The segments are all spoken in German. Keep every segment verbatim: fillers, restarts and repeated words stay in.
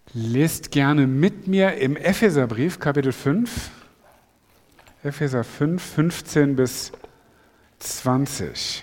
Lest gerne mit mir im Epheserbrief, Kapitel fünf, Epheser fünf, fünfzehn bis zwanzig.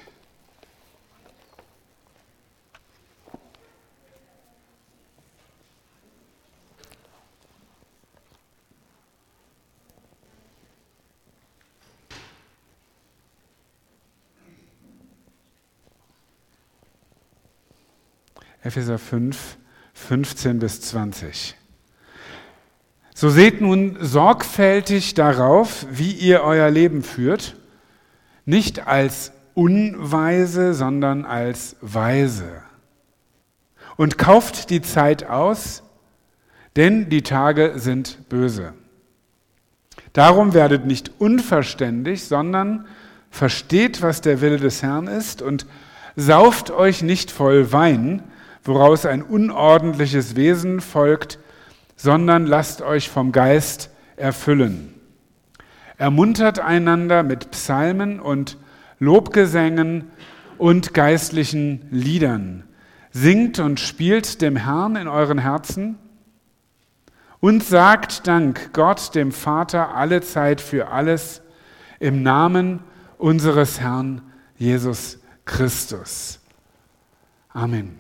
Epheser fünf, fünfzehn bis zwanzig. So seht nun sorgfältig darauf, wie ihr euer Leben führt, nicht als Unweise, sondern als Weise. Und kauft die Zeit aus, denn die Tage sind böse. Darum werdet nicht unverständig, sondern versteht, was der Wille des Herrn ist, und sauft euch nicht voll Wein, woraus ein unordentliches Wesen folgt, sondern lasst euch vom Geist erfüllen. Ermuntert einander mit Psalmen und Lobgesängen und geistlichen Liedern. Singt und spielt dem Herrn in euren Herzen und sagt Dank Gott, dem Vater, alle Zeit für alles, im Namen unseres Herrn Jesus Christus. Amen.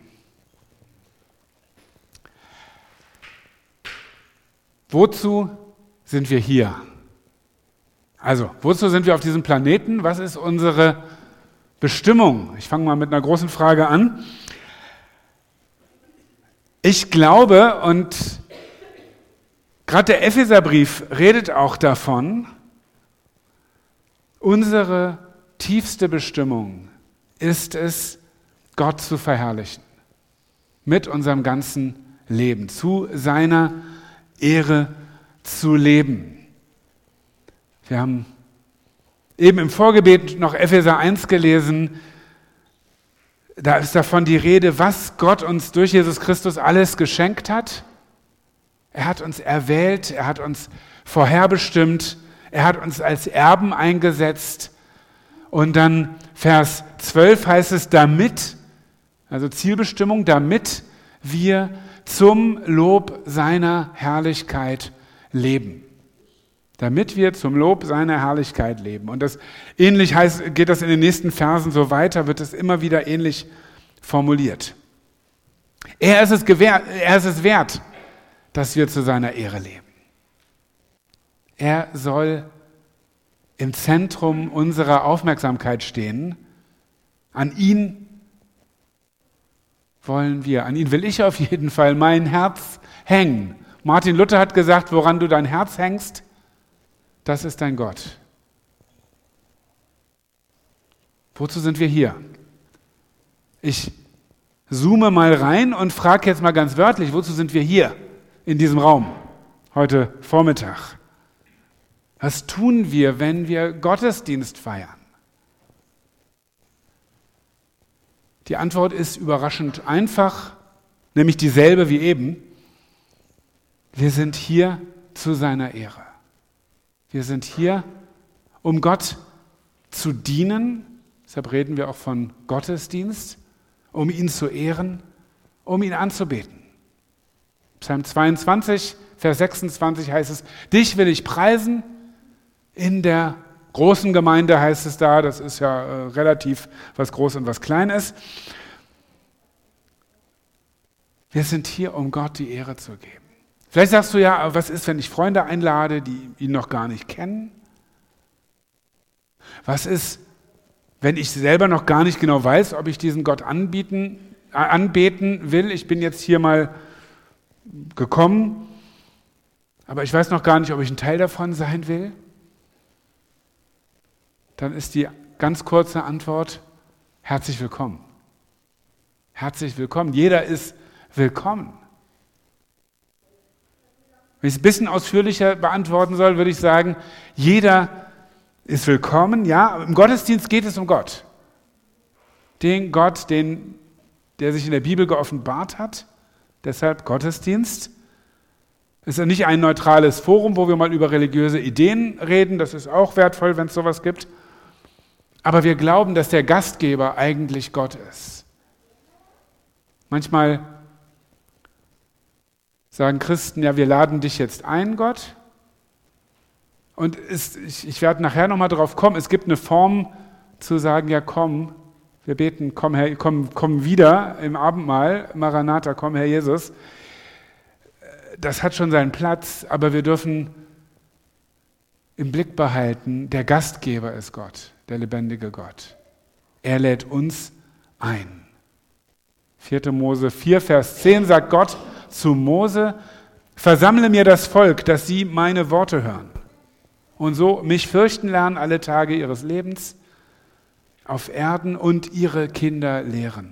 Wozu sind wir hier? Also, wozu sind wir auf diesem Planeten? Was ist unsere Bestimmung? Ich fange mal mit einer großen Frage an. Ich glaube, und gerade der Epheserbrief redet auch davon, unsere tiefste Bestimmung ist es, Gott zu verherrlichen. Mit unserem ganzen Leben, zu seiner Ehre zu leben. Wir haben eben im Vorgebet noch Epheser eins gelesen. Da ist davon die Rede, was Gott uns durch Jesus Christus alles geschenkt hat. Er hat uns erwählt, er hat uns vorherbestimmt, er hat uns als Erben eingesetzt. Und dann Vers zwölf heißt es, damit, also Zielbestimmung, damit wir zum Lob seiner Herrlichkeit leben. Damit wir zum Lob seiner Herrlichkeit leben. Und das ähnlich heißt, geht das in den nächsten Versen so weiter, wird es immer wieder ähnlich formuliert. Er ist es gewährt, er ist es wert, dass wir zu seiner Ehre leben. Er soll im Zentrum unserer Aufmerksamkeit stehen. An ihn wollen wir, an ihn will ich auf jeden Fall mein Herz hängen. Martin Luther hat gesagt, woran du dein Herz hängst, das ist dein Gott. Wozu sind wir hier? Ich zoome mal rein und frage jetzt mal ganz wörtlich, wozu sind wir hier in diesem Raum heute Vormittag? Was tun wir, wenn wir Gottesdienst feiern? Die Antwort ist überraschend einfach, nämlich dieselbe wie eben. Wir sind hier zu seiner Ehre. Wir sind hier, um Gott zu dienen, deshalb reden wir auch von Gottesdienst, um ihn zu ehren, um ihn anzubeten. Psalm zweiundzwanzig, Vers sechsundzwanzig heißt es, dich will ich preisen, in der großen Gemeinde heißt es da, das ist ja äh, relativ, was groß und was klein ist. Wir sind hier, um Gott die Ehre zu geben. Vielleicht sagst du ja, was ist, wenn ich Freunde einlade, die ihn noch gar nicht kennen? Was ist, wenn ich selber noch gar nicht genau weiß, ob ich diesen Gott anbieten, äh, anbeten will? Ich bin jetzt hier mal gekommen, aber ich weiß noch gar nicht, ob ich ein Teil davon sein will. Dann ist die ganz kurze Antwort, herzlich willkommen. Herzlich willkommen. Jeder ist willkommen. Wenn ich es ein bisschen ausführlicher beantworten soll, würde ich sagen, jeder ist willkommen. Ja, im Gottesdienst geht es um Gott. Den Gott, den, der sich in der Bibel geoffenbart hat. Deshalb Gottesdienst. Es ist nicht ein neutrales Forum, wo wir mal über religiöse Ideen reden. Das ist auch wertvoll, wenn es sowas gibt. Aber wir glauben, dass der Gastgeber eigentlich Gott ist. Manchmal sagen Christen, ja, wir laden dich jetzt ein, Gott. Und ist, ich, ich werde nachher nochmal drauf kommen, es gibt eine Form zu sagen, ja komm, wir beten, komm, Herr, komm, komm wieder im Abendmahl, Maranatha, komm, Herr Jesus. Das hat schon seinen Platz, aber wir dürfen im Blick behalten, der Gastgeber ist Gott, der lebendige Gott. Er lädt uns ein. vierte Mose vier, Vers zehn sagt Gott zu Mose, versammle mir das Volk, dass sie meine Worte hören und so mich fürchten lernen alle Tage ihres Lebens auf Erden und ihre Kinder lehren.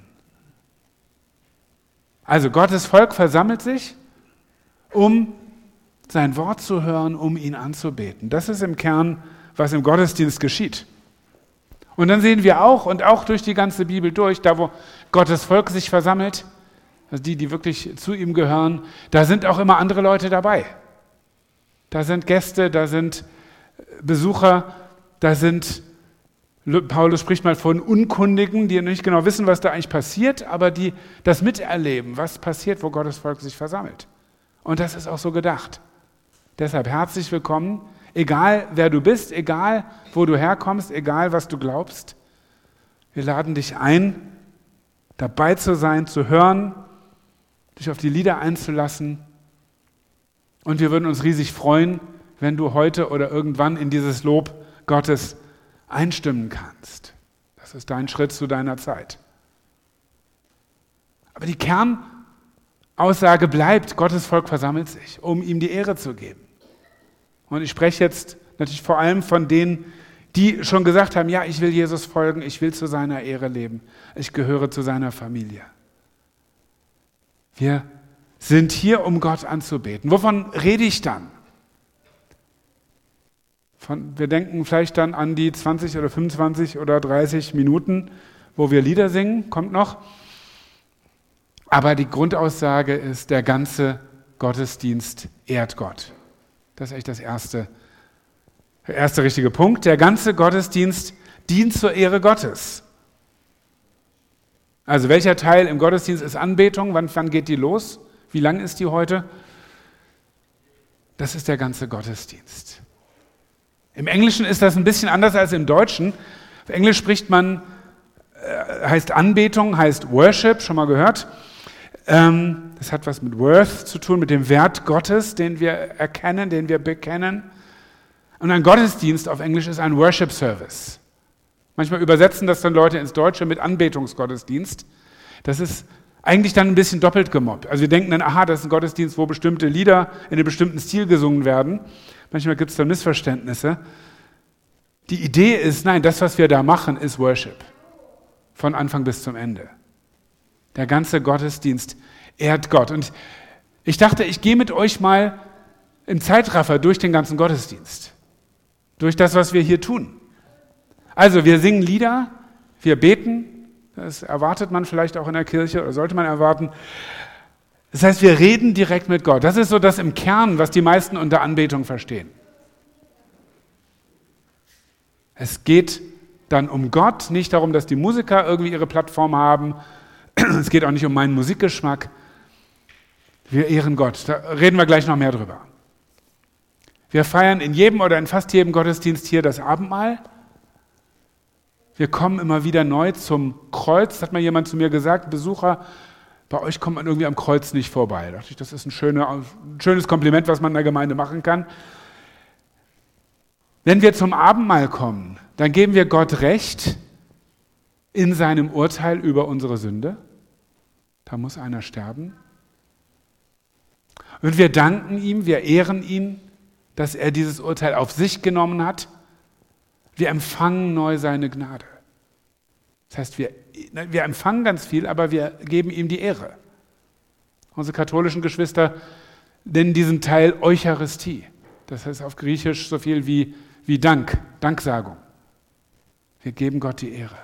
Also Gottes Volk versammelt sich, um sein Wort zu hören, um ihn anzubeten. Das ist im Kern, was im Gottesdienst geschieht. Und dann sehen wir auch, und auch durch die ganze Bibel durch, da wo Gottes Volk sich versammelt, also die, die wirklich zu ihm gehören, da sind auch immer andere Leute dabei. Da sind Gäste, da sind Besucher, da sind, Paulus spricht mal von Unkundigen, die nicht genau wissen, was da eigentlich passiert, aber die das miterleben, was passiert, wo Gottes Volk sich versammelt. Und das ist auch so gedacht. Deshalb herzlich willkommen, egal wer du bist, egal wo du herkommst, egal was du glaubst. Wir laden dich ein, dabei zu sein, zu hören, dich auf die Lieder einzulassen. Und wir würden uns riesig freuen, wenn du heute oder irgendwann in dieses Lob Gottes einstimmen kannst. Das ist dein Schritt zu deiner Zeit. Aber die Kernaussage bleibt, Gottes Volk versammelt sich, um ihm die Ehre zu geben. Und ich spreche jetzt natürlich vor allem von denen, die schon gesagt haben, ja, ich will Jesus folgen, ich will zu seiner Ehre leben, ich gehöre zu seiner Familie. Wir sind hier, um Gott anzubeten. Wovon rede ich dann? Von, wir denken vielleicht dann an die zwanzig oder fünfundzwanzig oder dreißig Minuten, wo wir Lieder singen, kommt noch. Aber die Grundaussage ist, der ganze Gottesdienst ehrt Gott. Das ist echt das erste, der erste richtige Punkt. Der ganze Gottesdienst dient zur Ehre Gottes. Also welcher Teil im Gottesdienst ist Anbetung? Wann, wann geht die los? Wie lang ist die heute? Das ist der ganze Gottesdienst. Im Englischen ist das ein bisschen anders als im Deutschen. Auf Englisch spricht man, äh, heißt Anbetung, heißt Worship, schon mal gehört. Ähm, das hat was mit Worth zu tun, mit dem Wert Gottes, den wir erkennen, den wir bekennen. Und ein Gottesdienst auf Englisch ist ein Worship Service. Manchmal übersetzen das dann Leute ins Deutsche mit Anbetungsgottesdienst. Das ist eigentlich dann ein bisschen doppelt gemobbt. Also wir denken dann, aha, das ist ein Gottesdienst, wo bestimmte Lieder in einem bestimmten Stil gesungen werden. Manchmal gibt es da Missverständnisse. Die Idee ist, nein, das, was wir da machen, ist Worship. Von Anfang bis zum Ende. Der ganze Gottesdienst ehrt Gott. Und ich dachte, ich gehe mit euch mal im Zeitraffer durch den ganzen Gottesdienst. Durch das, was wir hier tun. Also, wir singen Lieder, wir beten. Das erwartet man vielleicht auch in der Kirche oder sollte man erwarten. Das heißt, wir reden direkt mit Gott. Das ist so das im Kern, was die meisten unter Anbetung verstehen. Es geht dann um Gott, nicht darum, dass die Musiker irgendwie ihre Plattform haben. Es geht auch nicht um meinen Musikgeschmack. Wir ehren Gott. Da reden wir gleich noch mehr drüber. Wir feiern in jedem oder in fast jedem Gottesdienst hier das Abendmahl. Wir kommen immer wieder neu zum Kreuz. Das hat mal jemand zu mir gesagt, Besucher, bei euch kommt man irgendwie am Kreuz nicht vorbei. Da dachte ich, das ist ein, schöne, ein schönes Kompliment, was man in der Gemeinde machen kann. Wenn wir zum Abendmahl kommen, dann geben wir Gott Recht in seinem Urteil über unsere Sünde. Da muss einer sterben. Und wir danken ihm, wir ehren ihn, dass er dieses Urteil auf sich genommen hat. Wir empfangen neu seine Gnade. Das heißt, wir, wir empfangen ganz viel, aber wir geben ihm die Ehre. Unsere katholischen Geschwister nennen diesen Teil Eucharistie. Das heißt auf Griechisch so viel wie, wie Dank, Danksagung. Wir geben Gott die Ehre.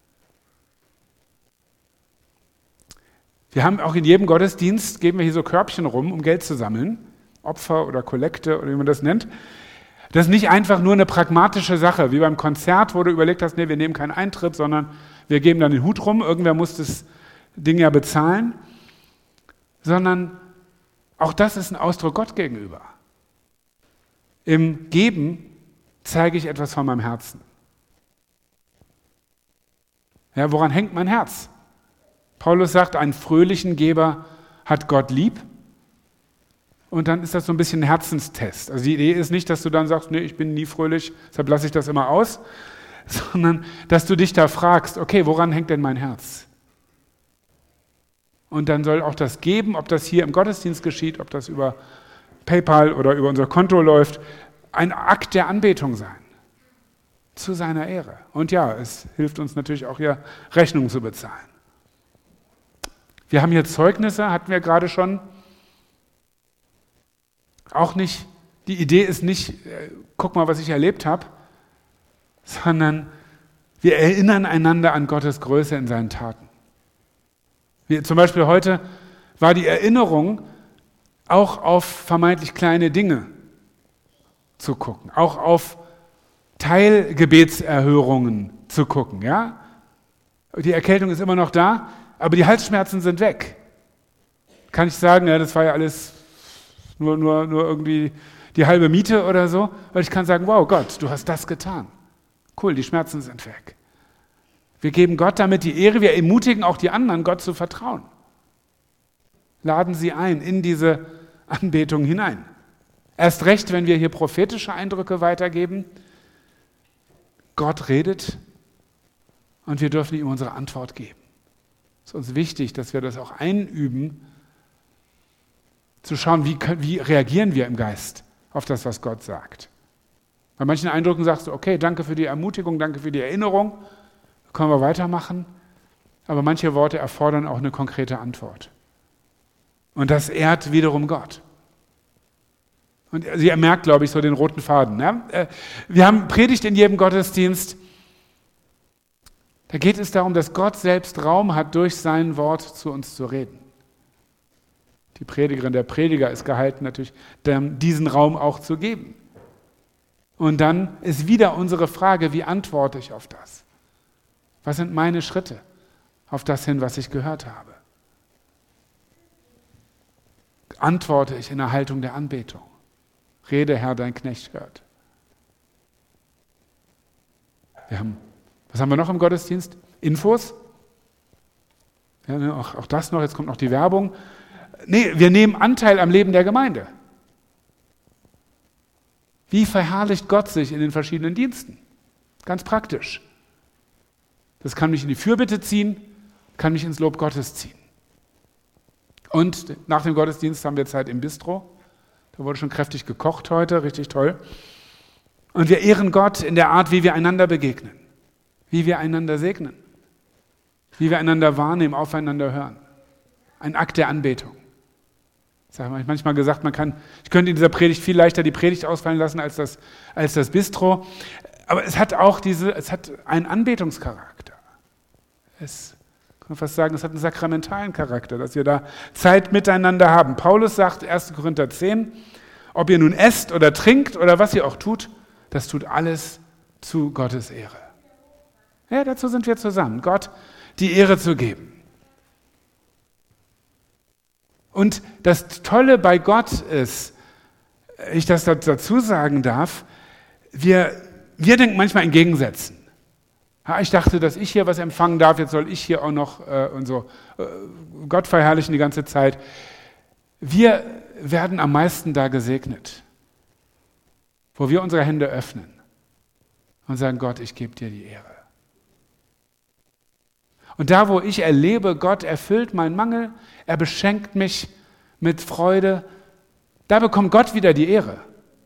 Wir haben auch in jedem Gottesdienst, geben wir hier so Körbchen rum, um Geld zu sammeln. Opfer oder Kollekte oder wie man das nennt. Das ist nicht einfach nur eine pragmatische Sache, wie beim Konzert, wo du überlegt hast, nee, wir nehmen keinen Eintritt, sondern wir geben dann den Hut rum, irgendwer muss das Ding ja bezahlen, sondern Auch das ist ein Ausdruck Gott gegenüber. Im Geben zeige ich etwas von meinem Herzen. Ja, woran hängt mein Herz? Paulus sagt, einen fröhlichen Geber hat Gott lieb. Und dann ist das so ein bisschen ein Herzenstest. Also die Idee ist nicht, dass du dann sagst, nee, ich bin nie fröhlich, deshalb lasse ich das immer aus, sondern dass du dich da fragst, okay, woran hängt denn mein Herz? Und dann soll auch das Geben, ob das hier im Gottesdienst geschieht, ob das über PayPal oder über unser Konto läuft, ein Akt der Anbetung sein. Zu seiner Ehre. Und ja, es hilft uns natürlich auch hier, Rechnungen zu bezahlen. Wir haben hier Zeugnisse, hatten wir gerade schon. Auch nicht, die Idee ist nicht, äh, guck mal, was ich erlebt habe, sondern wir erinnern einander an Gottes Größe in seinen Taten. Wie zum Beispiel heute war die Erinnerung, auch auf vermeintlich kleine Dinge zu gucken, auch auf Teilgebetserhörungen zu gucken. Ja? Die Erkältung ist immer noch da, aber die Halsschmerzen sind weg. Kann ich sagen, ja, das war ja alles nur, nur, nur irgendwie die halbe Miete oder so? Weil ich kann sagen, wow, Gott, du hast das getan. Cool, die Schmerzen sind weg. Wir geben Gott damit die Ehre, wir ermutigen auch die anderen, Gott zu vertrauen. Laden sie ein in diese Anbetung hinein. Erst recht, wenn wir hier prophetische Eindrücke weitergeben. Gott redet und wir dürfen ihm unsere Antwort geben. Es ist uns wichtig, dass wir das auch einüben, zu schauen, wie, wie reagieren wir im Geist auf das, was Gott sagt. Bei manchen Eindrücken sagst du, okay, danke für die Ermutigung, danke für die Erinnerung, können wir weitermachen. Aber manche Worte erfordern auch eine konkrete Antwort. Und das ehrt wiederum Gott. Und sie merkt, glaube ich, so den roten Faden. Ja? Wir haben Predigt in jedem Gottesdienst. Da geht es darum, dass Gott selbst Raum hat, durch sein Wort zu uns zu reden. Die Predigerin, der Prediger ist gehalten, natürlich diesen Raum auch zu geben. Und dann ist wieder unsere Frage, wie antworte ich auf das? Was sind meine Schritte auf das hin, was ich gehört habe? Antworte ich in der Haltung der Anbetung? Rede, Herr, dein Knecht hört. Wir haben, was haben wir noch im Gottesdienst? Infos. Ja, ne, auch, auch das noch, jetzt kommt noch die Werbung. Nee, wir nehmen Anteil am Leben der Gemeinde. Wie verherrlicht Gott sich in den verschiedenen Diensten? Ganz praktisch. Das kann mich in die Fürbitte ziehen, kann mich ins Lob Gottes ziehen. Und nach dem Gottesdienst haben wir Zeit im Bistro. Da wurde schon kräftig gekocht heute, richtig toll. Und wir ehren Gott in der Art, wie wir einander begegnen, wie wir einander segnen, wie wir einander wahrnehmen, aufeinander hören. Ein Akt der Anbetung. Ich habe manchmal gesagt, man kann, ich könnte in dieser Predigt viel leichter die Predigt ausfallen lassen als das, als das Bistro. Aber es hat auch diese, es hat einen Anbetungscharakter. Es kann man fast sagen, es hat einen sakramentalen Charakter, dass wir da Zeit miteinander haben. Paulus sagt, erster Korinther zehn, ob ihr nun esst oder trinkt oder was ihr auch tut, das tut alles zu Gottes Ehre. Ja, dazu sind wir zusammen, Gott die Ehre zu geben. Und das Tolle bei Gott ist, ich das dazu sagen darf, wir, wir denken manchmal in Gegensätzen. Ja, ich dachte, dass ich hier was empfangen darf, jetzt soll ich hier auch noch äh, und so äh, Gott verherrlichen die ganze Zeit. Wir werden am meisten da gesegnet, wo wir unsere Hände öffnen und sagen, Gott, ich gebe dir die Ehre. Und da, wo ich erlebe, Gott erfüllt meinen Mangel, er beschenkt mich mit Freude, da bekommt Gott wieder die Ehre.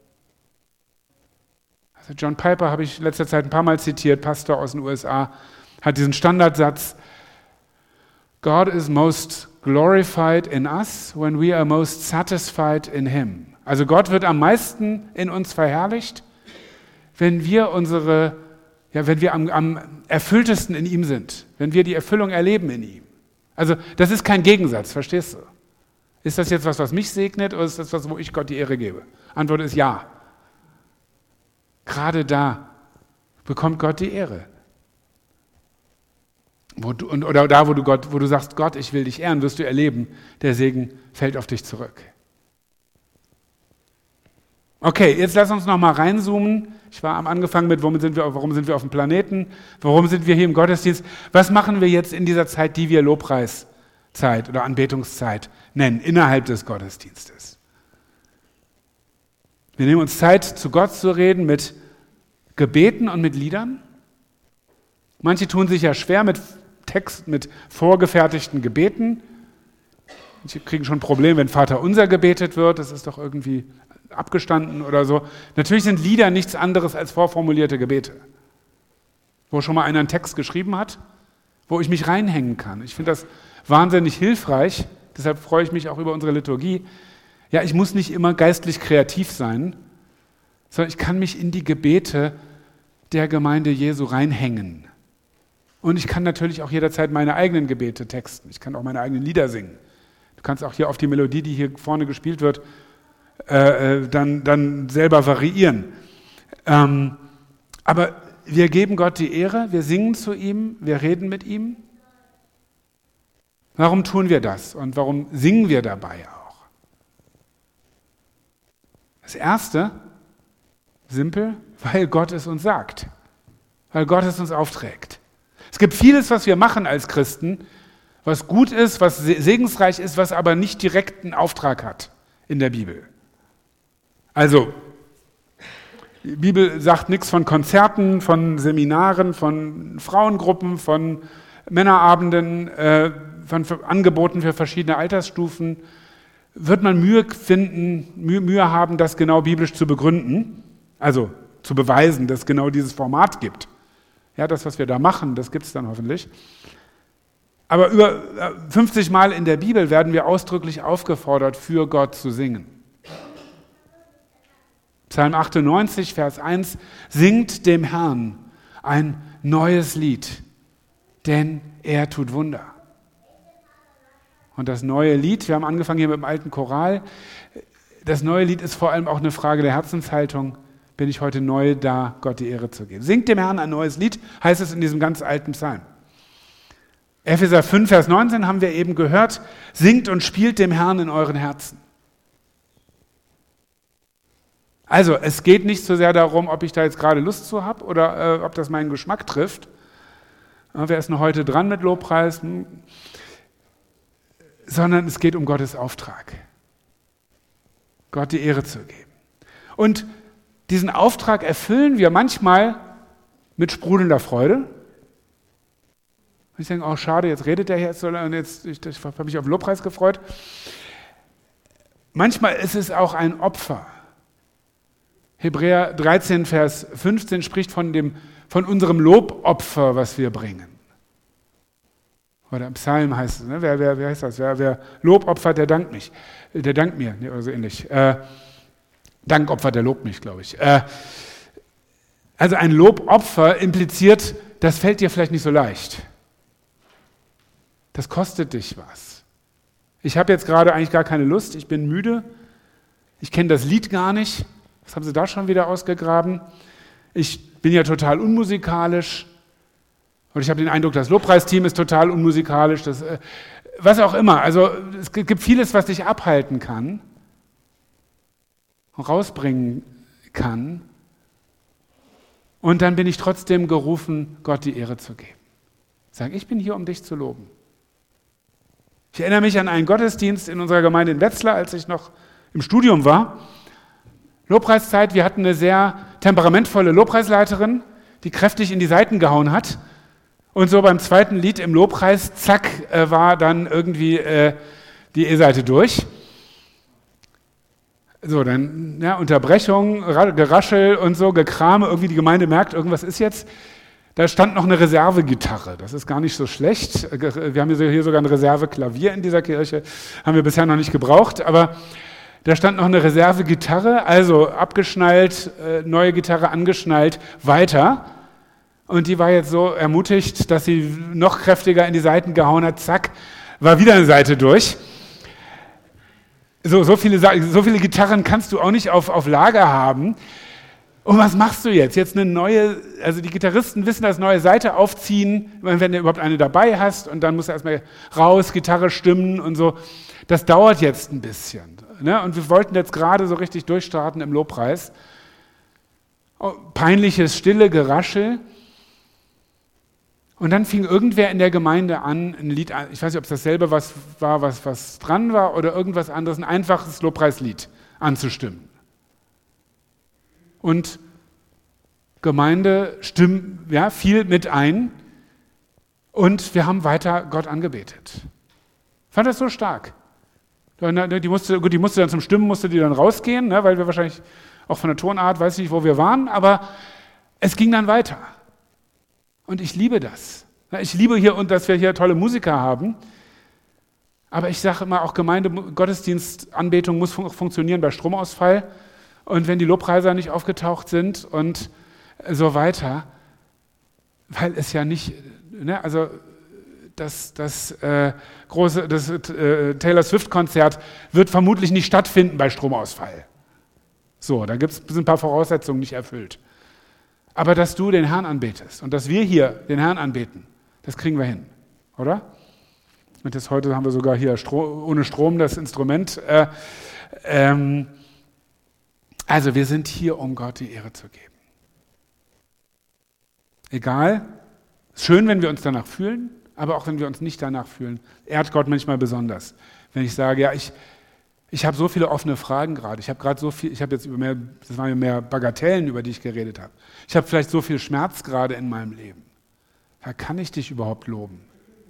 Also John Piper habe ich in letzter Zeit ein paar Mal zitiert, Pastor aus den U S A, hat diesen Standardsatz, God is most glorified in us when we are most satisfied in him. Also Gott wird am meisten in uns verherrlicht, wenn wir unsere Ja, wenn wir am, am erfülltesten in ihm sind, wenn wir die Erfüllung erleben in ihm. Also das ist kein Gegensatz, verstehst du? Ist das jetzt was, was mich segnet, oder ist das was, wo ich Gott die Ehre gebe? Antwort ist ja. Gerade da bekommt Gott die Ehre. Wo du, oder da, wo du, Gott, wo du sagst, Gott, ich will dich ehren, wirst du erleben, der Segen fällt auf dich zurück. Okay, jetzt lass uns noch mal reinzoomen. Ich war am Anfang mit, warum sind wir, warum sind wir auf dem Planeten? Warum sind wir hier im Gottesdienst? Was machen wir jetzt in dieser Zeit, die wir Lobpreiszeit oder Anbetungszeit nennen, innerhalb des Gottesdienstes? Wir nehmen uns Zeit, zu Gott zu reden mit Gebeten und mit Liedern. Manche tun sich ja schwer mit Text, mit vorgefertigten Gebeten. Manche kriegen schon ein Problem, wenn Vater unser gebetet wird. Das ist doch irgendwie abgestanden oder so. Natürlich sind Lieder nichts anderes als vorformulierte Gebete, wo schon mal einer einen Text geschrieben hat, wo ich mich reinhängen kann. Ich finde das wahnsinnig hilfreich, deshalb freue ich mich auch über unsere Liturgie. Ja, ich muss nicht immer geistlich kreativ sein, sondern ich kann mich in die Gebete der Gemeinde Jesu reinhängen. Und ich kann natürlich auch jederzeit meine eigenen Gebete texten. Ich kann auch meine eigenen Lieder singen. Du kannst auch hier auf die Melodie, die hier vorne gespielt wird, Äh, dann, dann selber variieren. Ähm, aber wir geben Gott die Ehre, wir singen zu ihm, wir reden mit ihm. Warum tun wir das und warum singen wir dabei auch? Das Erste, simpel, weil Gott es uns sagt, weil Gott es uns aufträgt. Es gibt vieles, was wir machen als Christen, was gut ist, was segensreich ist, was aber nicht direkt einen Auftrag hat in der Bibel. Also, die Bibel sagt nichts von Konzerten, von Seminaren, von Frauengruppen, von Männerabenden, äh, von Angeboten für verschiedene Altersstufen. Wird man Mühe finden, Mühe, Mühe haben, das genau biblisch zu begründen, also zu beweisen, dass es genau dieses Format gibt. Ja, das, was wir da machen, das gibt es dann hoffentlich. Aber über fünfzig Mal in der Bibel werden wir ausdrücklich aufgefordert, für Gott zu singen. Psalm achtundneunzig, Vers eins, singt dem Herrn ein neues Lied, denn er tut Wunder. Und das neue Lied, wir haben angefangen hier mit dem alten Choral, das neue Lied ist vor allem auch eine Frage der Herzenshaltung. Bin ich heute neu da, Gott die Ehre zu geben? Singt dem Herrn ein neues Lied, heißt es in diesem ganz alten Psalm. Epheser fünf, Vers neunzehn haben wir eben gehört, singt und spielt dem Herrn in euren Herzen. Also, es geht nicht so sehr darum, ob ich da jetzt gerade Lust zu habe oder äh, ob das meinen Geschmack trifft. Ja, wer ist noch heute dran mit Lobpreis? Hm. Sondern es geht um Gottes Auftrag. Gott die Ehre zu geben. Und diesen Auftrag erfüllen wir manchmal mit sprudelnder Freude. Und ich denke, oh schade, jetzt redet der jetzt so und jetzt ich, ich habe mich auf den Lobpreis gefreut. Manchmal ist es auch ein Opfer. Hebräer dreizehn, Vers fünfzehn spricht von, dem, von unserem Lobopfer, was wir bringen. Oder im Psalm heißt es, ne? wer, wer, wer heißt das? Wer, wer Lob opfert, der dankt mich. Der dankt mir, ne? Oder so ähnlich. Äh, Dankopfer, der lobt mich, glaube ich. Äh, also ein Lobopfer impliziert, das fällt dir vielleicht nicht so leicht. Das kostet dich was. Ich habe jetzt gerade eigentlich gar keine Lust, ich bin müde, ich kenne das Lied gar nicht. Was haben sie da schon wieder ausgegraben? Ich bin ja total unmusikalisch. Und ich habe den Eindruck, das Lobpreisteam ist total unmusikalisch. Das, äh, was auch immer. Also es gibt vieles, was dich abhalten kann, rausbringen kann. Und dann bin ich trotzdem gerufen, Gott die Ehre zu geben. Sag, ich bin hier, um dich zu loben. Ich erinnere mich an einen Gottesdienst in unserer Gemeinde in Wetzlar, als ich noch im Studium war. Lobpreiszeit, wir hatten eine sehr temperamentvolle Lobpreisleiterin, die kräftig in die Saiten gehauen hat. Und so beim zweiten Lied im Lobpreis, zack, äh, war dann irgendwie äh, die E-Seite durch. So, dann ja, Unterbrechung, Geraschel und so, Gekrame, irgendwie die Gemeinde merkt, irgendwas ist jetzt. Da stand noch eine Reservegitarre, das ist gar nicht so schlecht. Wir haben hier sogar ein Reserveklavier in dieser Kirche, haben wir bisher noch nicht gebraucht, aber da stand noch eine Reservegitarre, also abgeschnallt, äh, neue Gitarre angeschnallt, weiter. Und die war jetzt so ermutigt, dass sie noch kräftiger in die Saiten gehauen hat, zack, war wieder eine Seite durch. So, so, viele, so viele Gitarren kannst du auch nicht auf, auf Lager haben. Und was machst du jetzt? Jetzt eine neue, also die Gitarristen wissen das, neue Seite aufziehen, wenn du überhaupt eine dabei hast und dann musst du erstmal raus, Gitarre stimmen und so. Das dauert jetzt ein bisschen. ne? Und wir wollten jetzt gerade so richtig durchstarten im Lobpreis. Oh, peinliches, stille Geraschel. Und dann fing irgendwer in der Gemeinde an, ein Lied, ich weiß nicht, ob es dasselbe was war, was, was dran war oder irgendwas anderes, ein einfaches Lobpreislied anzustimmen. Und Gemeinde stimmt, ja, fiel mit ein und wir haben weiter Gott angebetet. Ich fand das so stark. Die musste, gut, die musste dann zum Stimmen, musste die dann rausgehen, ne, weil wir wahrscheinlich auch von der Tonart, weiß ich nicht, wo wir waren, aber es ging dann weiter. Und ich liebe das. Ich liebe hier, und dass wir hier tolle Musiker haben. Aber ich sage immer, auch Gemeinde, Gottesdienst, Anbetung muss fun- funktionieren bei Stromausfall. Und wenn die Lobpreiser nicht aufgetaucht sind und so weiter, weil es ja nicht, ne, also das, das äh, große das, äh, Taylor Swift-Konzert wird vermutlich nicht stattfinden bei Stromausfall. So, da gibt es ein paar Voraussetzungen nicht erfüllt. Aber dass du den Herrn anbetest und dass wir hier den Herrn anbeten, das kriegen wir hin, oder? Und das heute haben wir sogar hier Stro- ohne Strom das Instrument. Äh, ähm, also wir sind hier, um Gott die Ehre zu geben. Egal, schön, wenn wir uns danach fühlen, aber auch wenn wir uns nicht danach fühlen, ehrt Gott manchmal besonders. Wenn ich sage, ja, ich, ich habe so viele offene Fragen gerade, ich habe gerade so viel, ich habe jetzt über mehr, das waren ja mehr Bagatellen, über die ich geredet habe. Ich habe vielleicht so viel Schmerz gerade in meinem Leben. Da kann ich dich überhaupt loben.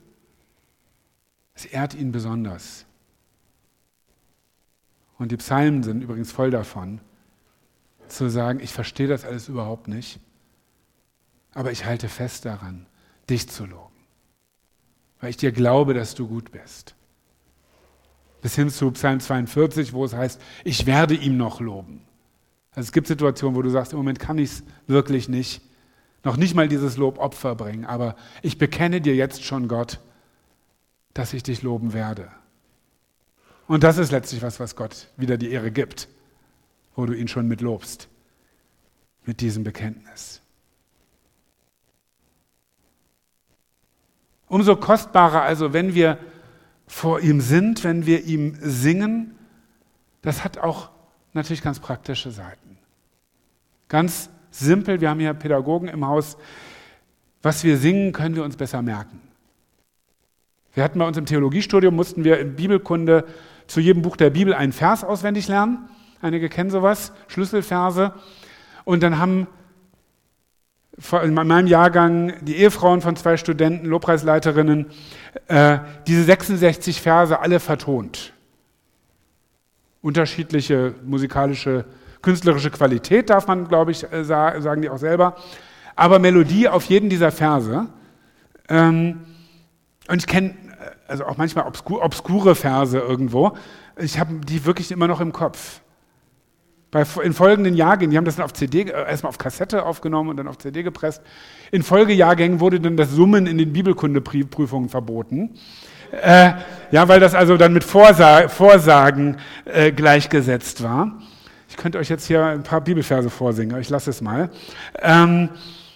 Es ehrt ihn besonders. Und die Psalmen sind übrigens voll davon, zu sagen, ich verstehe das alles überhaupt nicht, aber ich halte fest daran, dich zu loben. Weil ich dir glaube, dass du gut bist. Bis hin zu Psalm zweiundvierzig, wo es heißt, ich werde ihm noch loben. Also es gibt Situationen, wo du sagst, im Moment kann ich es wirklich nicht, noch nicht mal dieses Lob Opfer bringen, aber ich bekenne dir jetzt schon, Gott, dass ich dich loben werde. Und das ist letztlich was, was Gott wieder die Ehre gibt, wo du ihn schon mit lobst, mit diesem Bekenntnis. Umso kostbarer also, wenn wir vor ihm sind, wenn wir ihm singen, das hat auch natürlich ganz praktische Seiten. Ganz simpel, wir haben hier Pädagogen im Haus, was wir singen, können wir uns besser merken. Wir hatten bei uns im Theologiestudium, mussten wir in Bibelkunde zu jedem Buch der Bibel einen Vers auswendig lernen. Einige kennen sowas, Schlüsselverse. Und dann haben in meinem Jahrgang die Ehefrauen von zwei Studenten, Lobpreisleiterinnen, äh, diese sechsundsechzig Verse alle vertont. Unterschiedliche musikalische, künstlerische Qualität darf man, glaube ich, äh, sagen die auch selber. Aber Melodie auf jeden dieser Verse. Ähm, und ich kenne also auch manchmal obskur, obskure Verse irgendwo. Ich habe die wirklich immer noch im Kopf. Bei, in folgenden Jahrgängen, die haben das dann auf C D, erstmal auf Kassette aufgenommen und dann auf C D gepresst. In Folgejahrgängen wurde dann das Summen in den Bibelkundeprüfungen verboten. Äh, ja, weil das also dann mit Vorsa- Vorsagen äh, gleichgesetzt war. Ich könnte euch jetzt hier ein paar Bibelverse vorsingen, aber ich lasse es mal. Ähm,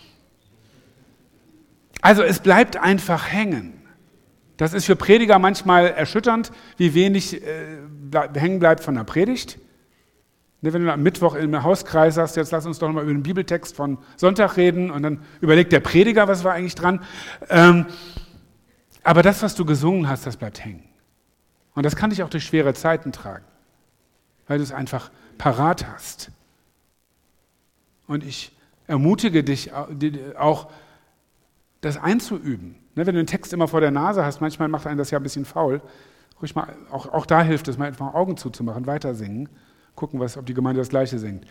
also es bleibt einfach hängen. Das ist für Prediger manchmal erschütternd, wie wenig äh, bleib, hängen bleibt von der Predigt. Ne, wenn du am Mittwoch im Hauskreis sagst, jetzt lass uns doch mal über den Bibeltext von Sonntag reden und dann überlegt der Prediger, was war eigentlich dran. Ähm, aber das, was du gesungen hast, das bleibt hängen. Und das kann dich auch durch schwere Zeiten tragen, weil du es einfach parat hast. Und ich ermutige dich auch, das einzuüben. Ne, wenn du den Text immer vor der Nase hast, manchmal macht einen das ja ein bisschen faul. Ruhig mal, auch, auch da hilft es, mal einfach Augen zuzumachen, weiter singen, gucken, was, ob die Gemeinde das Gleiche singt.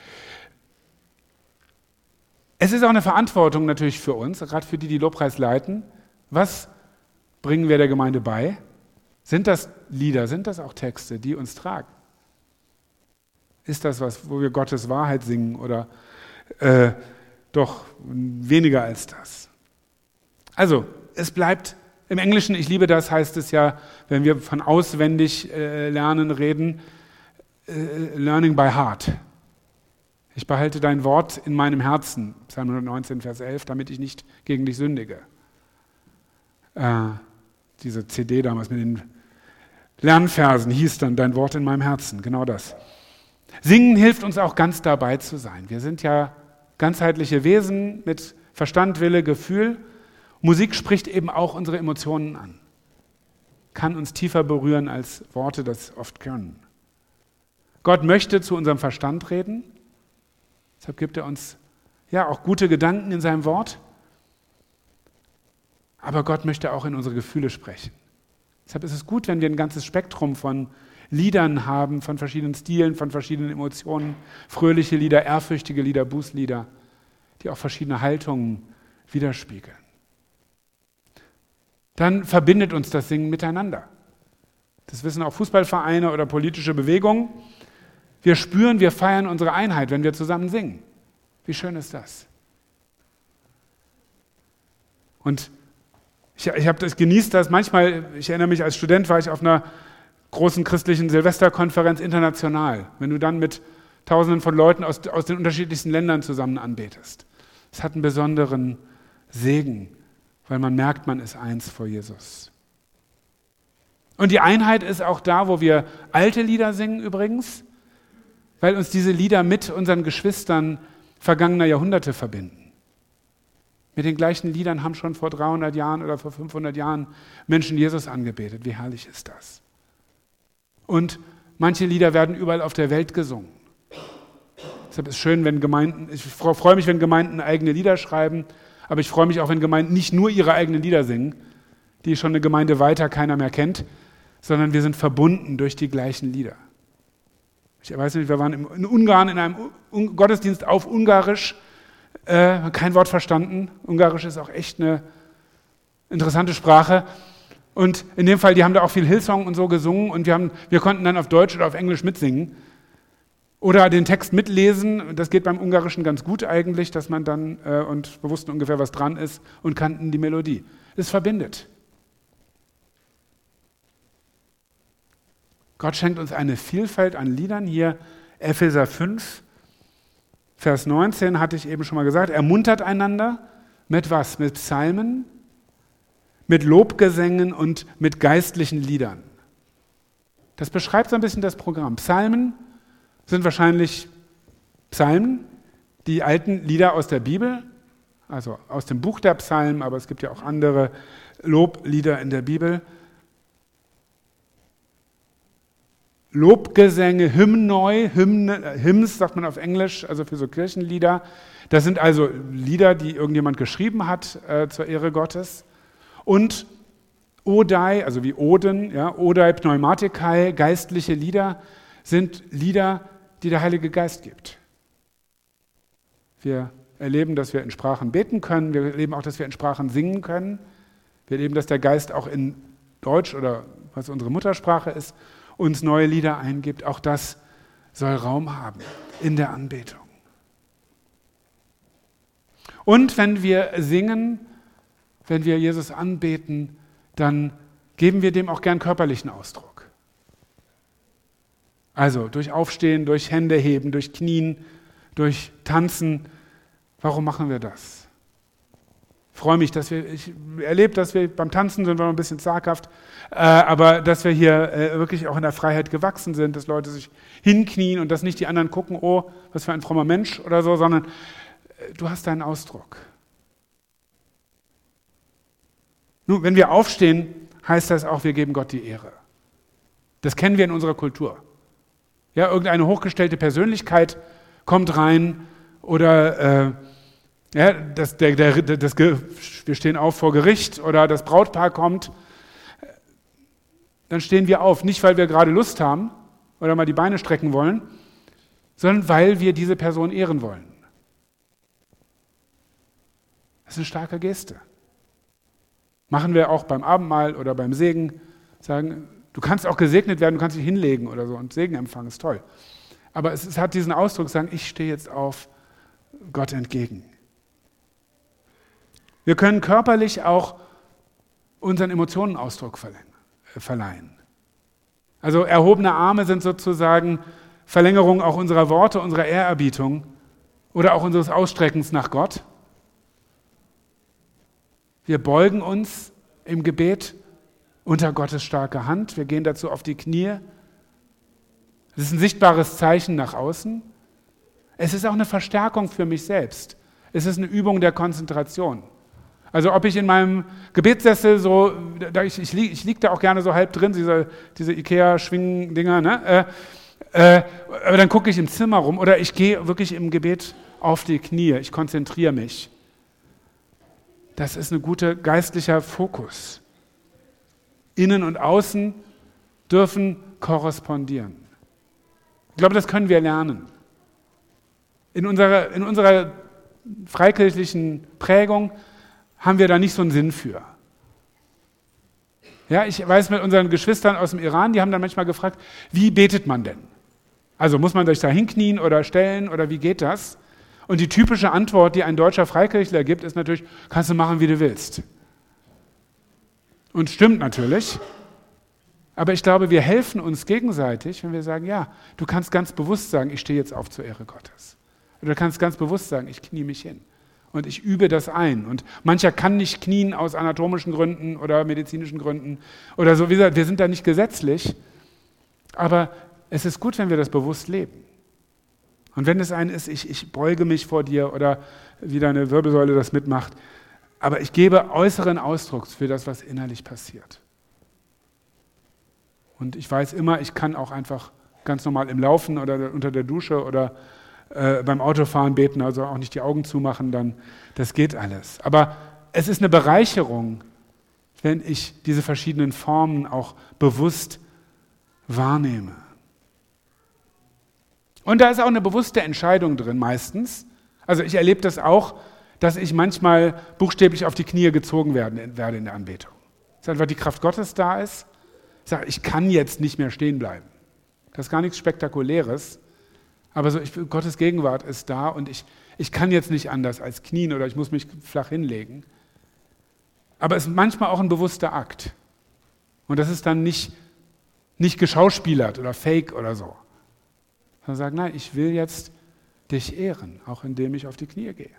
Es ist auch eine Verantwortung natürlich für uns, gerade für die, die Lobpreis leiten. Was bringen wir der Gemeinde bei? Sind das Lieder, sind das auch Texte, die uns tragen? Ist das was, wo wir Gottes Wahrheit singen oder äh, doch weniger als das? Also, es bleibt im Englischen, ich liebe das, heißt es ja, wenn wir von auswendig äh, lernen reden, äh, learning by heart. Ich behalte dein Wort in meinem Herzen, Psalm hundertneunzehn, Vers elf, damit ich nicht gegen dich sündige. Äh, diese C D damals mit den Lernversen hieß dann Dein Wort in meinem Herzen, genau das. Singen hilft uns auch ganz dabei zu sein. Wir sind ja ganzheitliche Wesen mit Verstand, Wille, Gefühl. Musik spricht eben auch unsere Emotionen an. Kann uns tiefer berühren, als Worte das oft können. Gott möchte zu unserem Verstand reden. Deshalb gibt er uns ja auch gute Gedanken in seinem Wort. Aber Gott möchte auch in unsere Gefühle sprechen. Deshalb ist es gut, wenn wir ein ganzes Spektrum von Liedern haben, von verschiedenen Stilen, von verschiedenen Emotionen. Fröhliche Lieder, ehrfürchtige Lieder, Bußlieder, die auch verschiedene Haltungen widerspiegeln. Dann verbindet uns das Singen miteinander. Das wissen auch Fußballvereine oder politische Bewegungen. Wir spüren, wir feiern unsere Einheit, wenn wir zusammen singen. Wie schön ist das? Und ich, ich habe das genießt, das manchmal, ich erinnere mich, als Student war ich auf einer großen christlichen Silvesterkonferenz international, wenn du dann mit Tausenden von Leuten aus, aus den unterschiedlichsten Ländern zusammen anbetest. Es hat einen besonderen Segen, weil man merkt, man ist eins vor Jesus. Und die Einheit ist auch da, wo wir alte Lieder singen übrigens, weil uns diese Lieder mit unseren Geschwistern vergangener Jahrhunderte verbinden. Mit den gleichen Liedern haben schon vor dreihundert Jahren oder vor fünfhundert Jahren Menschen Jesus angebetet. Wie herrlich ist das? Und manche Lieder werden überall auf der Welt gesungen. Deshalb ist es schön, wenn Gemeinden, ich freue mich, wenn Gemeinden eigene Lieder schreiben, aber ich freue mich auch, wenn Gemeinden nicht nur ihre eigenen Lieder singen, die schon eine Gemeinde weiter keiner mehr kennt, sondern wir sind verbunden durch die gleichen Lieder. Ich weiß nicht, wir waren in Ungarn in einem Gottesdienst auf Ungarisch, äh, kein Wort verstanden. Ungarisch ist auch echt eine interessante Sprache. Und in dem Fall, die haben da auch viel Hillsong und so gesungen und wir, haben, wir konnten dann auf Deutsch oder auf Englisch mitsingen. Oder den Text mitlesen, das geht beim Ungarischen ganz gut eigentlich, dass man dann, äh, und wir wussten ungefähr, was dran ist und kannten die Melodie. Es verbindet. Gott schenkt uns eine Vielfalt an Liedern. Hier Epheser fünf, Vers neunzehn, hatte ich eben schon mal gesagt. Ermuntert einander mit was? Mit Psalmen, mit Lobgesängen und mit geistlichen Liedern. Das beschreibt so ein bisschen das Programm. Psalmen sind wahrscheinlich Psalmen, die alten Lieder aus der Bibel, also aus dem Buch der Psalmen, aber es gibt ja auch andere Loblieder in der Bibel. Lobgesänge, Hymnoi, Hymne, Hymns sagt man auf Englisch, also für so Kirchenlieder. Das sind also Lieder, die irgendjemand geschrieben hat äh, zur Ehre Gottes. Und Odai, also wie Oden, ja, Odai Pneumatikai, geistliche Lieder, sind Lieder, die der Heilige Geist gibt. Wir erleben, dass wir in Sprachen beten können. Wir erleben auch, dass wir in Sprachen singen können. Wir erleben, dass der Geist auch in Deutsch oder was unsere Muttersprache ist, uns neue Lieder eingibt. Auch das soll Raum haben in der Anbetung. Und wenn wir singen, wenn wir Jesus anbeten, dann geben wir dem auch gern körperlichen Ausdruck. Also durch Aufstehen, durch Hände heben, durch Knien, durch Tanzen. Warum machen wir das? Ich freue mich, dass wir, ich erlebe, dass wir beim Tanzen sind wir noch ein bisschen zaghaft, äh, aber dass wir hier äh, wirklich auch in der Freiheit gewachsen sind, dass Leute sich hinknien und dass nicht die anderen gucken, oh, was für ein frommer Mensch oder so, sondern äh, du hast deinen Ausdruck. Nun, wenn wir aufstehen, heißt das auch, wir geben Gott die Ehre. Das kennen wir in unserer Kultur. Ja, irgendeine hochgestellte Persönlichkeit kommt rein oder äh, ja, das, der, der, das, wir stehen auf vor Gericht oder das Brautpaar kommt, dann stehen wir auf. Nicht, weil wir gerade Lust haben oder mal die Beine strecken wollen, sondern weil wir diese Person ehren wollen. Das ist eine starke Geste. Machen wir auch beim Abendmahl oder beim Segen, sagen, du kannst auch gesegnet werden, du kannst dich hinlegen oder so und Segen empfangen, ist toll. Aber es, es hat diesen Ausdruck, sagen, ich stehe jetzt auf Gott entgegen. Wir können körperlich auch unseren Emotionen Ausdruck verleihen. Also erhobene Arme sind sozusagen Verlängerung auch unserer Worte, unserer Ehrerbietung oder auch unseres Ausstreckens nach Gott. Wir beugen uns im Gebet unter Gottes starke Hand. Wir gehen dazu auf die Knie. Es ist ein sichtbares Zeichen nach außen. Es ist auch eine Verstärkung für mich selbst. Es ist eine Übung der Konzentration. Also ob ich in meinem Gebetssessel so, da ich, ich liege ich lieg da auch gerne so halb drin, diese, diese Ikea-Schwingen-Dinger, ne? Äh, äh, aber dann gucke ich im Zimmer rum oder ich gehe wirklich im Gebet auf die Knie, ich konzentriere mich. Das ist ein guter geistlicher Fokus. Innen und Außen dürfen korrespondieren. Ich glaube, das können wir lernen. In unserer, in unserer freikirchlichen Prägung haben wir da nicht so einen Sinn für. Ja, ich weiß mit unseren Geschwistern aus dem Iran, die haben dann manchmal gefragt, wie betet man denn? Also muss man sich da hinknien oder stellen oder wie geht das? Und die typische Antwort, die ein deutscher Freikirchler gibt, ist natürlich, kannst du machen, wie du willst. Und stimmt natürlich. Aber ich glaube, wir helfen uns gegenseitig, wenn wir sagen, ja, du kannst ganz bewusst sagen, ich stehe jetzt auf zur Ehre Gottes. Oder du kannst ganz bewusst sagen, ich knie mich hin. Und ich übe das ein. Und mancher kann nicht knien aus anatomischen Gründen oder medizinischen Gründen oder so. Wie gesagt, wir sind da nicht gesetzlich. Aber es ist gut, wenn wir das bewusst leben. Und wenn es ein ist, ich, ich beuge mich vor dir oder wie deine Wirbelsäule das mitmacht, aber ich gebe äußeren Ausdruck für das, was innerlich passiert. Und ich weiß immer, ich kann auch einfach ganz normal im Laufen oder unter der Dusche oder äh, beim Autofahren beten, also auch nicht die Augen zumachen, dann das geht alles. Aber es ist eine Bereicherung, wenn ich diese verschiedenen Formen auch bewusst wahrnehme. Und da ist auch eine bewusste Entscheidung drin meistens. Also ich erlebe das auch, dass ich manchmal buchstäblich auf die Knie gezogen werde, werde in der Anbetung. Dass einfach die Kraft Gottes da ist. Ich sage, ich kann jetzt nicht mehr stehen bleiben. Das ist gar nichts Spektakuläres. Aber so, ich, Gottes Gegenwart ist da und ich, ich kann jetzt nicht anders als knien oder ich muss mich flach hinlegen. Aber es ist manchmal auch ein bewusster Akt. Und das ist dann nicht, nicht geschauspielert oder fake oder so. Sondern sagen, nein, ich will jetzt dich ehren, auch indem ich auf die Knie gehe.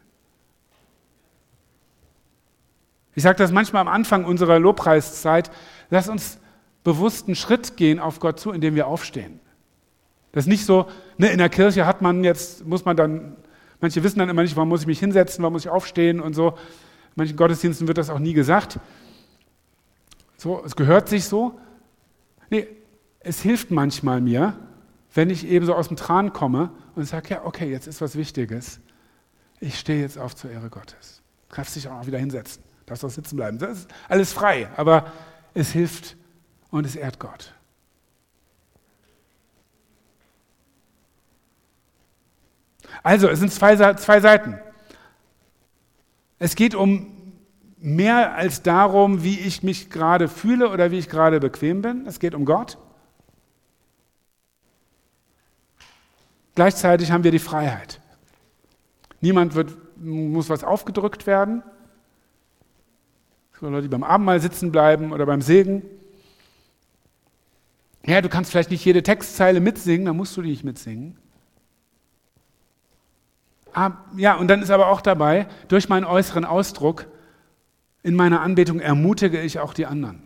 Ich sage das manchmal am Anfang unserer Lobpreiszeit, lass uns bewusst einen Schritt gehen auf Gott zu, indem wir aufstehen. Das ist nicht so, ne, in der Kirche hat man jetzt, muss man dann, manche wissen dann immer nicht, warum muss ich mich hinsetzen, warum muss ich aufstehen und so. In manchen Gottesdiensten wird das auch nie gesagt. So, es gehört sich so. Nee, es hilft manchmal mir, wenn ich eben so aus dem Tran komme und sage, ja, okay, jetzt ist was Wichtiges. Ich stehe jetzt auf zur Ehre Gottes. Du darfst dich auch noch wieder hinsetzen. Du darfst auch sitzen bleiben. Das ist alles frei, aber es hilft und es ehrt Gott. Also, es sind zwei, zwei Seiten. Es geht um mehr als darum, wie ich mich gerade fühle oder wie ich gerade bequem bin. Es geht um Gott. Gleichzeitig haben wir die Freiheit. Niemand wird, muss was aufgedrückt werden. So Leute, die beim Abendmahl sitzen bleiben oder beim Segen. Ja, du kannst vielleicht nicht jede Textzeile mitsingen, dann musst du die nicht mitsingen. Ja, und dann ist aber auch dabei, durch meinen äußeren Ausdruck in meiner Anbetung ermutige ich auch die anderen.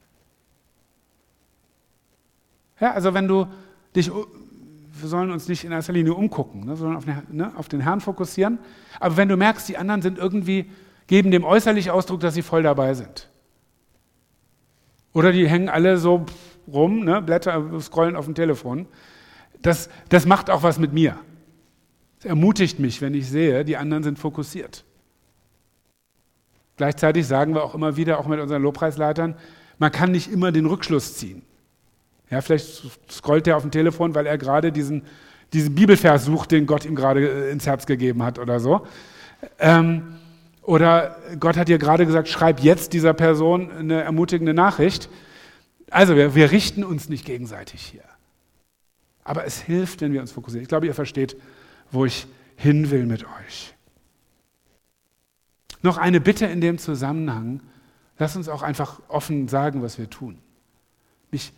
Ja, also wenn du dich, wir sollen uns nicht in erster Linie umgucken, ne, sondern auf den, ne, auf den Herrn fokussieren, aber wenn du merkst, die anderen sind irgendwie, geben dem äußerlich Ausdruck, dass sie voll dabei sind. Oder die hängen alle so rum, ne, Blätter, scrollen auf dem Telefon. Das, das macht auch was mit mir. Es ermutigt mich, wenn ich sehe, die anderen sind fokussiert. Gleichzeitig sagen wir auch immer wieder, auch mit unseren Lobpreisleitern, man kann nicht immer den Rückschluss ziehen. Ja, vielleicht scrollt er auf dem Telefon, weil er gerade diesen, diesen Bibelvers sucht, den Gott ihm gerade ins Herz gegeben hat oder so. Ähm, oder Gott hat dir gerade gesagt, schreib jetzt dieser Person eine ermutigende Nachricht. Also wir, wir richten uns nicht gegenseitig hier. Aber es hilft, wenn wir uns fokussieren. Ich glaube, ihr versteht, wo ich hin will mit euch. Noch eine Bitte in dem Zusammenhang. Lass uns auch einfach offen sagen, was wir tun. Ich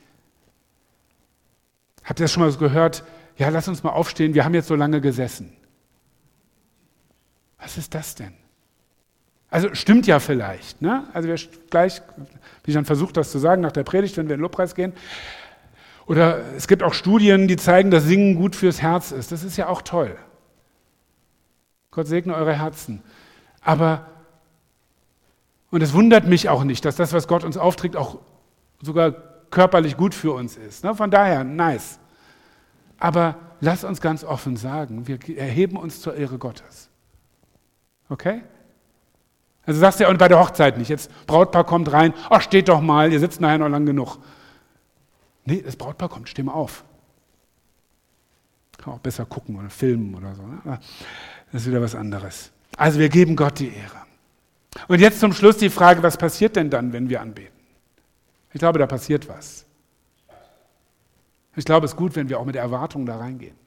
habt ihr das schon mal so gehört? Ja, lass uns mal aufstehen, wir haben jetzt so lange gesessen. Was ist das denn? Also stimmt ja vielleicht. Ne? Also wir gleich, wie ich dann versucht, das zu sagen nach der Predigt, wenn wir in den Lobpreis gehen. Oder es gibt auch Studien, die zeigen, dass Singen gut fürs Herz ist. Das ist ja auch toll. Gott segne eure Herzen. Aber, und es wundert mich auch nicht, dass das, was Gott uns aufträgt, auch sogar körperlich gut für uns ist. Ne? Von daher, nice. Aber lass uns ganz offen sagen, wir erheben uns zur Ehre Gottes. Okay? Also sagst du ja, und bei der Hochzeit nicht. Jetzt Brautpaar kommt rein, ach, steht doch mal, ihr sitzt nachher noch lang genug. Nee, das Brautpaar kommt, steh mal auf. Kann auch besser gucken oder filmen oder so. Ne? Aber das ist wieder was anderes. Also wir geben Gott die Ehre. Und jetzt zum Schluss die Frage, was passiert denn dann, wenn wir anbeten? Ich glaube, da passiert was. Ich glaube, es ist gut, wenn wir auch mit der Erwartung da reingehen.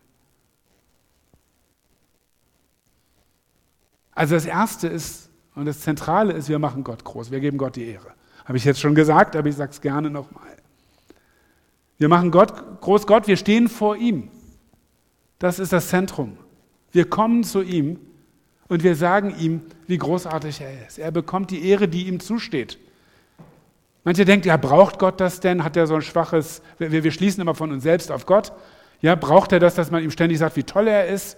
Also das Erste ist, und das Zentrale ist, wir machen Gott groß, wir geben Gott die Ehre. Habe ich jetzt schon gesagt, aber ich sage es gerne nochmal. Wir machen Gott groß, Gott, wir stehen vor ihm. Das ist das Zentrum. Wir kommen zu ihm und wir sagen ihm, wie großartig er ist. Er bekommt die Ehre, die ihm zusteht. Manche denken, ja, braucht Gott das denn? Hat er so ein schwaches, wir, wir schließen immer von uns selbst auf Gott. Ja, braucht er das, dass man ihm ständig sagt, wie toll er ist?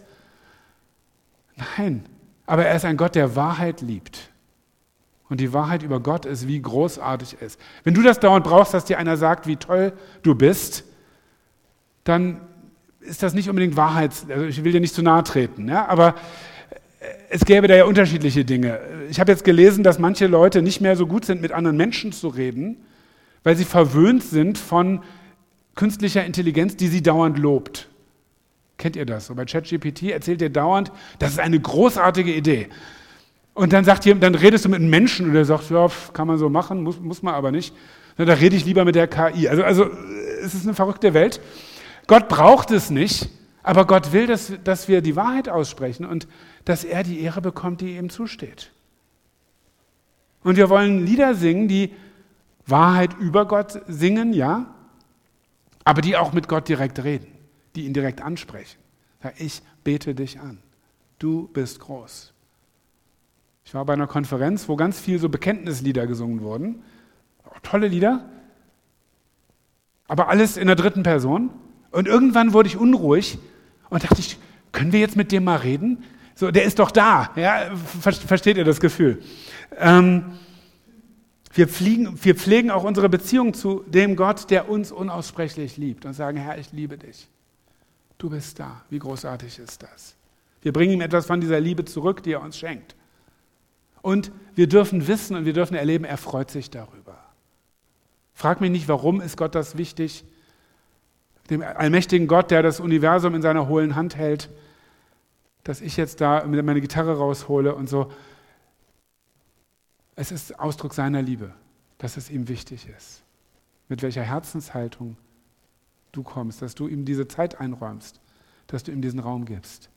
Nein, aber er ist ein Gott, der Wahrheit liebt. Und die Wahrheit über Gott ist, wie großartig er ist. Wenn du das dauernd brauchst, dass dir einer sagt, wie toll du bist, dann ist das nicht unbedingt Wahrheit. Also ich will dir nicht zu nahe treten, ja? Aber es gäbe da ja unterschiedliche Dinge. Ich habe jetzt gelesen, dass manche Leute nicht mehr so gut sind, mit anderen Menschen zu reden, weil sie verwöhnt sind von künstlicher Intelligenz, die sie dauernd lobt. Kennt ihr das? So bei ChatGPT erzählt ihr dauernd, das ist eine großartige Idee. Und dann sagt jemand, dann redest du mit einem Menschen und der sagt, ja, kann man so machen, muss, muss man aber nicht. Na, da rede ich lieber mit der K I. Also, also es ist eine verrückte Welt. Gott braucht es nicht, aber Gott will, dass, dass wir die Wahrheit aussprechen und dass er die Ehre bekommt, die ihm zusteht. Und wir wollen Lieder singen, die Wahrheit über Gott singen, ja, aber die auch mit Gott direkt reden, die ihn direkt ansprechen. Ich bete dich an. Du bist groß. Ich war bei einer Konferenz, wo ganz viel so Bekenntnislieder gesungen wurden. Tolle Lieder, aber alles in der dritten Person. Und irgendwann wurde ich unruhig und dachte ich, können wir jetzt mit dem mal reden? So, der ist doch da. Ja, versteht ihr das Gefühl? Ähm, wir, pflegen, wir pflegen auch unsere Beziehung zu dem Gott, der uns unaussprechlich liebt und sagen, Herr, ich liebe dich. Du bist da. Wie großartig ist das? Wir bringen ihm etwas von dieser Liebe zurück, die er uns schenkt. Und wir dürfen wissen und wir dürfen erleben, er freut sich darüber. Frag mich nicht, warum ist Gott das wichtig? Dem allmächtigen Gott, der das Universum in seiner hohlen Hand hält, dass ich jetzt da meine Gitarre raushole und so. Es ist Ausdruck seiner Liebe, dass es ihm wichtig ist. Mit welcher Herzenshaltung du kommst, dass du ihm diese Zeit einräumst, dass du ihm diesen Raum gibst.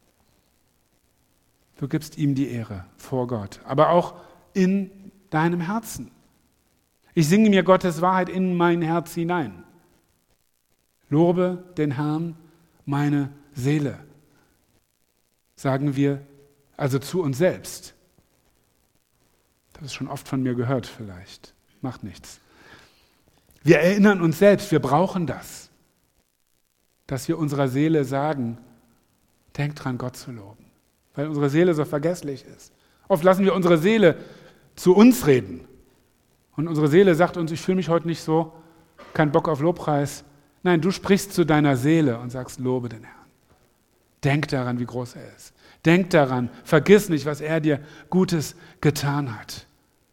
Du gibst ihm die Ehre vor Gott, aber auch in deinem Herzen. Ich singe mir Gottes Wahrheit in mein Herz hinein. Lobe den Herrn, meine Seele. Sagen wir also zu uns selbst. Das ist schon oft von mir gehört vielleicht. Macht nichts. Wir erinnern uns selbst, wir brauchen das. Dass wir unserer Seele sagen, denk dran, Gott zu loben. Weil unsere Seele so vergesslich ist. Oft lassen wir unsere Seele zu uns reden. Und unsere Seele sagt uns, ich fühle mich heute nicht so, kein Bock auf Lobpreis. Nein, du sprichst zu deiner Seele und sagst, lobe den Herrn. Denk daran, wie groß er ist. Denk daran, vergiss nicht, was er dir Gutes getan hat.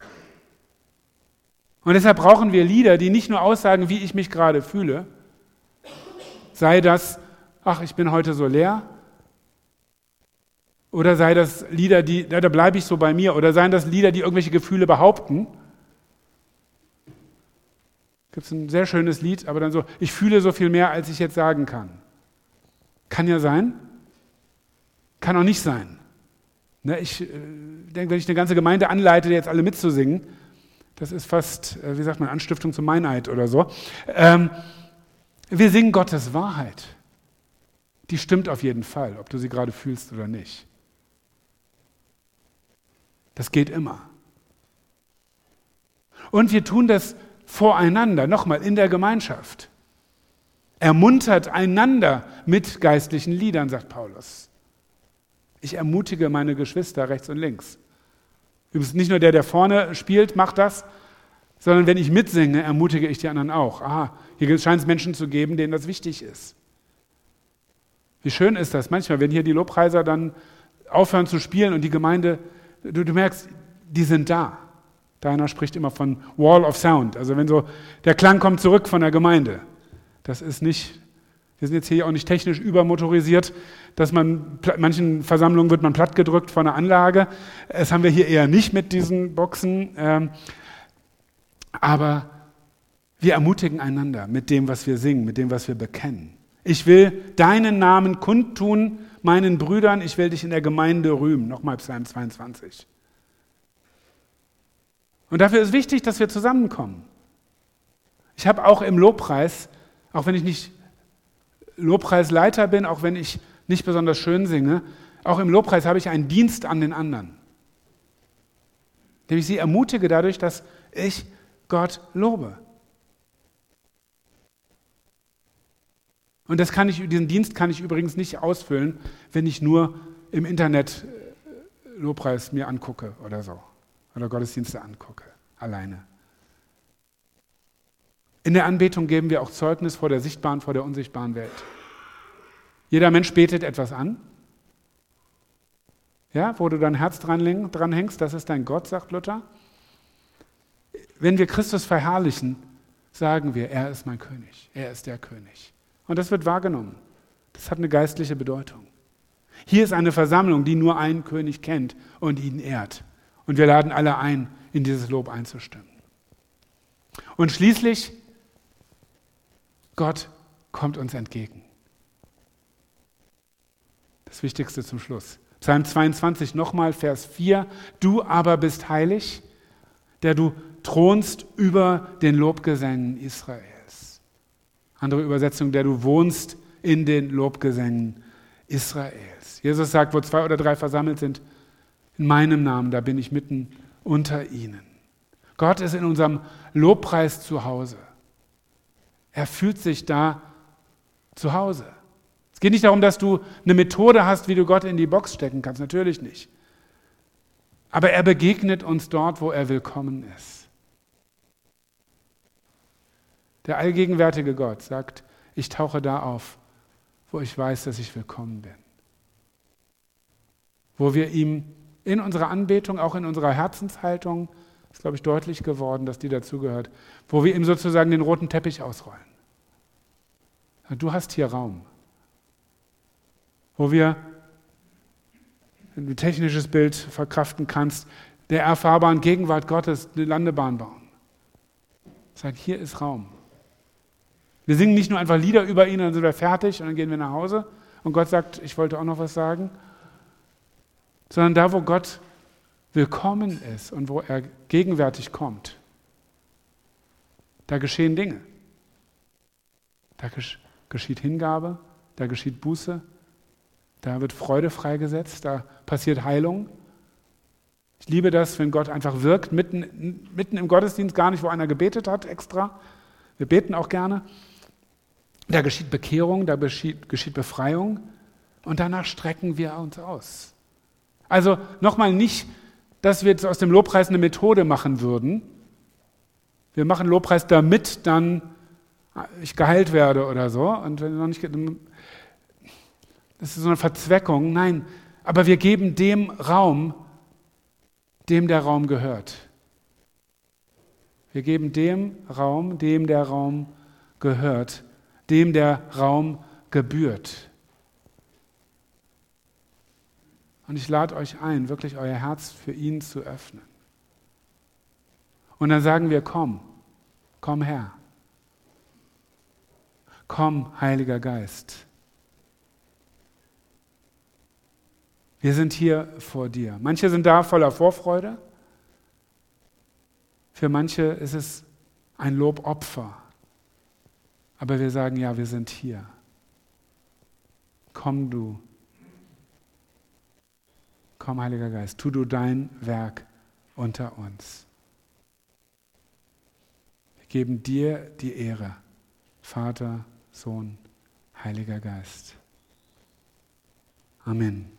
Und deshalb brauchen wir Lieder, die nicht nur aussagen, wie ich mich gerade fühle, sei das, ach, ich bin heute so leer, oder sei das Lieder, die, da bleibe ich so bei mir, oder seien das Lieder, die irgendwelche Gefühle behaupten. Gibt es ein sehr schönes Lied, aber dann so, ich fühle so viel mehr, als ich jetzt sagen kann. Kann ja sein, kann auch nicht sein. Ne, ich äh, denke, wenn ich eine ganze Gemeinde anleite, jetzt alle mitzusingen, das ist fast, äh, wie sagt man, Anstiftung zum Meineid oder so. Ähm, wir singen Gottes Wahrheit. Die stimmt auf jeden Fall, ob du sie gerade fühlst oder nicht. Das geht immer. Und wir tun das voreinander, nochmal in der Gemeinschaft. Ermuntert einander mit geistlichen Liedern, sagt Paulus. Ich ermutige meine Geschwister rechts und links. Übrigens nicht nur der, der vorne spielt, macht das, sondern wenn ich mitsinge, ermutige ich die anderen auch. Aha, hier scheint es Menschen zu geben, denen das wichtig ist. Wie schön ist das manchmal, wenn hier die Lobpreiser dann aufhören zu spielen und die Gemeinde, du, du merkst, die sind da. Deiner spricht immer von Wall of Sound, also wenn so der Klang kommt zurück von der Gemeinde. Das ist nicht, wir sind jetzt hier auch nicht technisch übermotorisiert, dass man, manchen Versammlungen wird man plattgedrückt von der Anlage. Das haben wir hier eher nicht mit diesen Boxen. Ähm, aber wir ermutigen einander mit dem, was wir singen, mit dem, was wir bekennen. Ich will deinen Namen kundtun, meinen Brüdern, ich will dich in der Gemeinde rühmen. Nochmal Psalm zweiundzwanzig. Und dafür ist wichtig, dass wir zusammenkommen. Ich habe auch im Lobpreis, auch wenn ich nicht Lobpreisleiter bin, auch wenn ich nicht besonders schön singe, auch im Lobpreis habe ich einen Dienst an den anderen. Indem ich sie ermutige dadurch, dass ich Gott lobe. Und das kann ich, diesen Dienst kann ich übrigens nicht ausfüllen, wenn ich nur im Internet Lobpreis mir angucke oder so. Oder Gottesdienste angucke, alleine. In der Anbetung geben wir auch Zeugnis vor der sichtbaren, vor der unsichtbaren Welt. Jeder Mensch betet etwas an, ja, wo du dein Herz dran, dran hängst, das ist dein Gott, sagt Luther. Wenn wir Christus verherrlichen, sagen wir, er ist mein König, er ist der König. Und das wird wahrgenommen. Das hat eine geistliche Bedeutung. Hier ist eine Versammlung, die nur einen König kennt und ihn ehrt. Und wir laden alle ein, in dieses Lob einzustimmen. Und schließlich, Gott kommt uns entgegen. Das Wichtigste zum Schluss. Psalm zweiundzwanzig, nochmal Vers vier. Du aber bist heilig, der du thronst über den Lobgesängen Israels. Andere Übersetzung, der du wohnst in den Lobgesängen Israels. Jesus sagt, wo zwei oder drei versammelt sind, in meinem Namen, da bin ich mitten unter ihnen. Gott ist in unserem Lobpreis zu Hause. Er fühlt sich da zu Hause. Es geht nicht darum, dass du eine Methode hast, wie du Gott in die Box stecken kannst. Natürlich nicht. Aber er begegnet uns dort, wo er willkommen ist. Der allgegenwärtige Gott sagt, ich tauche da auf, wo ich weiß, dass ich willkommen bin. Wo wir ihm in unserer Anbetung, auch in unserer Herzenshaltung, ist, glaube ich, deutlich geworden, dass die dazugehört, wo wir ihm sozusagen den roten Teppich ausrollen. Du hast hier Raum. Wo wir, wenn du ein technisches Bild verkraften kannst, der erfahrbaren Gegenwart Gottes eine Landebahn bauen. Sagen, hier ist Raum. Wir singen nicht nur einfach Lieder über ihn, dann sind wir fertig und dann gehen wir nach Hause und Gott sagt, ich wollte auch noch was sagen, sondern da, wo Gott willkommen ist und wo er gegenwärtig kommt, da geschehen Dinge. Da geschieht Hingabe, da geschieht Buße, da wird Freude freigesetzt, da passiert Heilung. Ich liebe das, wenn Gott einfach wirkt, mitten, mitten im Gottesdienst, gar nicht, wo einer gebetet hat extra. Wir beten auch gerne. Da geschieht Bekehrung, da geschieht, geschieht Befreiung und danach strecken wir uns aus. Also nochmal nicht, dass wir jetzt aus dem Lobpreis eine Methode machen würden. Wir machen Lobpreis, damit dann ich geheilt werde oder so. Und wenn noch nicht, das ist so eine Verzweckung. Nein, aber wir geben dem Raum, dem der Raum gehört. Wir geben dem Raum, dem der Raum gehört, dem der Raum gebührt. Und ich lade euch ein, wirklich euer Herz für ihn zu öffnen. Und dann sagen wir, komm, komm her. Komm, Heiliger Geist. Wir sind hier vor dir. Manche sind da voller Vorfreude. Für manche ist es ein Lobopfer. Aber wir sagen, ja, wir sind hier. Komm du. Komm, Heiliger Geist, tu du dein Werk unter uns. Wir geben dir die Ehre, Vater, Sohn, Heiliger Geist. Amen.